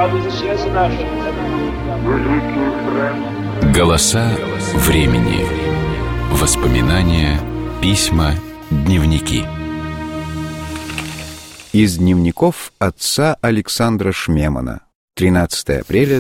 Голоса времени. Воспоминания, письма, дневники. Из дневников отца Александра Шмемана. 13 апреля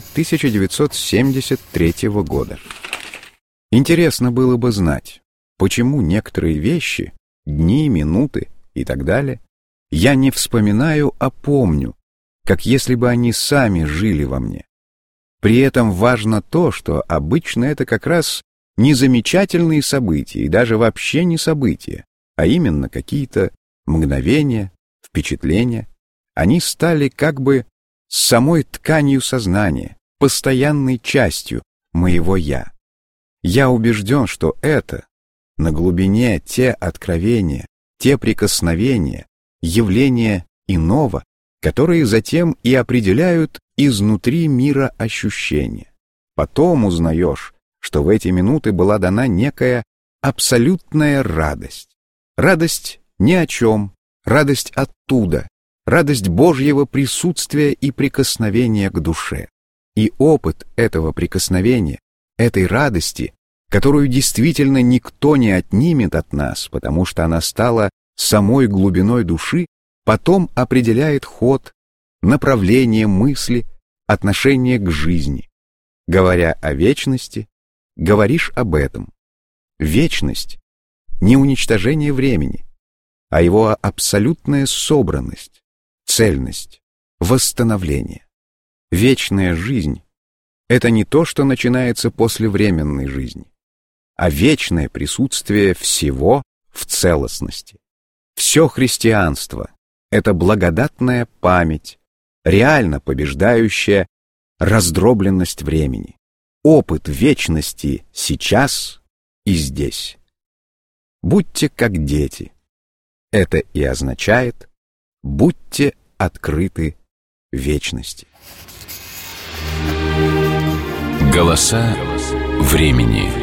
1973 года. Интересно было бы знать, почему некоторые вещи, дни, минуты и так далее, я не вспоминаю, а помню, как если бы они сами жили во мне. При этом важно то, что обычно это как раз не замечательные события и даже вообще не события, а именно какие-то мгновения, впечатления. Они стали как бы самой тканью сознания, постоянной частью моего «я». Я убежден, что это, на глубине те откровения, те прикосновения, явления иного, которые затем и определяют изнутри мира ощущения. Потом узнаешь, что в эти минуты была дана некая абсолютная радость. Радость ни о чем, радость оттуда, радость Божьего присутствия и прикосновения к душе. И опыт этого прикосновения, этой радости, которую действительно никто не отнимет от нас, потому что она стала самой глубиной души, потом определяет ход, направление мысли, отношение к жизни. Говоря о вечности, говоришь об этом. Вечность — не уничтожение времени, а его абсолютная собранность, цельность, восстановление. Вечная жизнь — это не то, что начинается после временной жизни, а вечное присутствие всего в целостности. Все христианство — это благодатная память, реально побеждающая раздробленность времени, опыт вечности сейчас и здесь. Будьте как дети. Это и означает: будьте открыты вечности. Голоса времени.